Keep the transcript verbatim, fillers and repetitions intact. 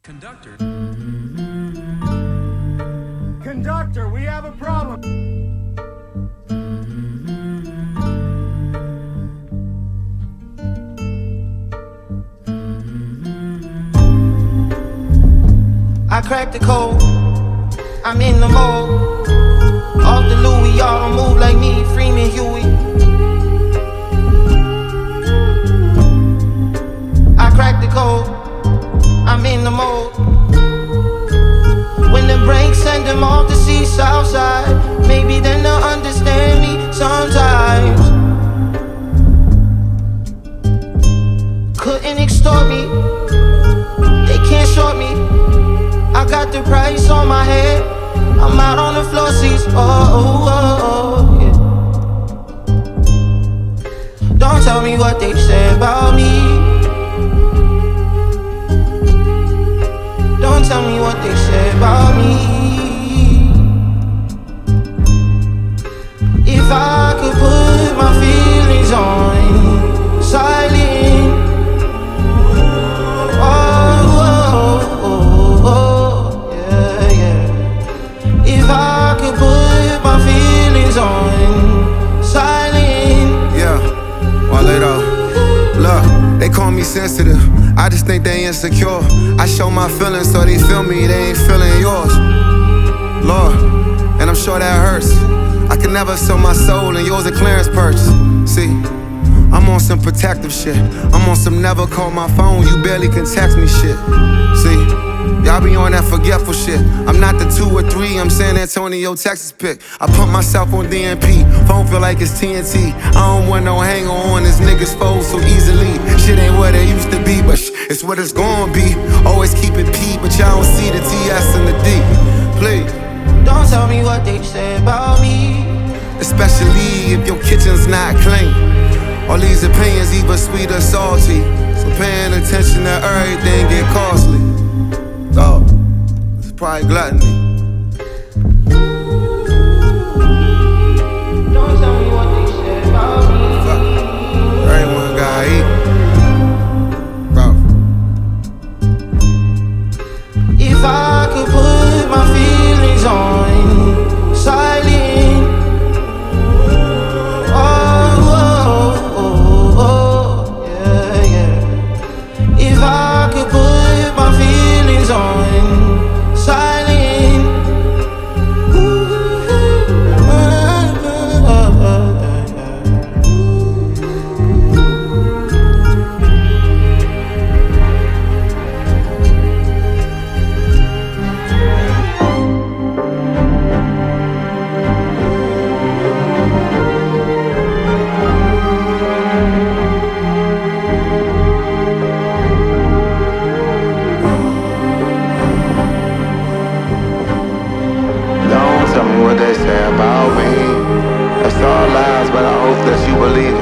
Conductor. Conductor, we have a problem. I cracked the code, I'm in the mode. Off the Louis, y'all don't move like me, Freeman Huey. I cracked the code, I'm in the mode. When the brakes send them off the sea south side, maybe then they'll understand me sometimes. Couldn't extort me, they can't short me. I got the price on my head, I'm out on the floor seats, oh, oh, oh, yeah. Don't tell me what they said about me. Don't tell me what they said about me. If I could put my feelings on silent, oh, oh, oh, oh, yeah, yeah. If I could put my feelings on silent. Yeah, Walleto, look, they call me sensitive, I just think they insecure. I show my feelings so they feel me, they ain't feeling yours. Lord, and I'm sure that hurts. I can never sell my soul and yours a clearance purse. See, I'm on some protective shit, I'm on some never call my phone, you barely can text me shit. See, y'all be on that forgetful shit. I'm not the two or three, I'm San Antonio, Texas pick. I put myself on D M P, phone feel like it's T N T. I don't want no hanger on this niggas fold so easily. Shit ain't what it used to be, but sh it's what it's gonna be. Always keep it P, but y'all don't see the T S and the D. Please, don't tell me what they say about me. Especially if your kitchen's not clean. All these opinions either sweet or salty, so paying attention to everything get costly. Dog, it's probably gluttony. Don't tell me what they said about me. Fuck, everyone gotta eat, bro. If I could put my feelings on silent, oh, oh, oh, oh, yeah, yeah. If I could put my feelings on silent, ooh, uh, uh, uh, uh. Don't tell me what they say about me. That's all lies, but I hope that you believe